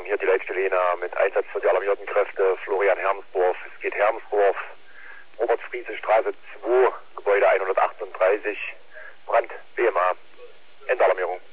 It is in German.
hier die Leitstelle Jena mit Einsatz für die alarmierten Kräfte Florian Hermsdorf. Es geht Hermsdorf, Robert-Friese-Straße 2, Gebäude 138, Brand BMA. Endalarmierung.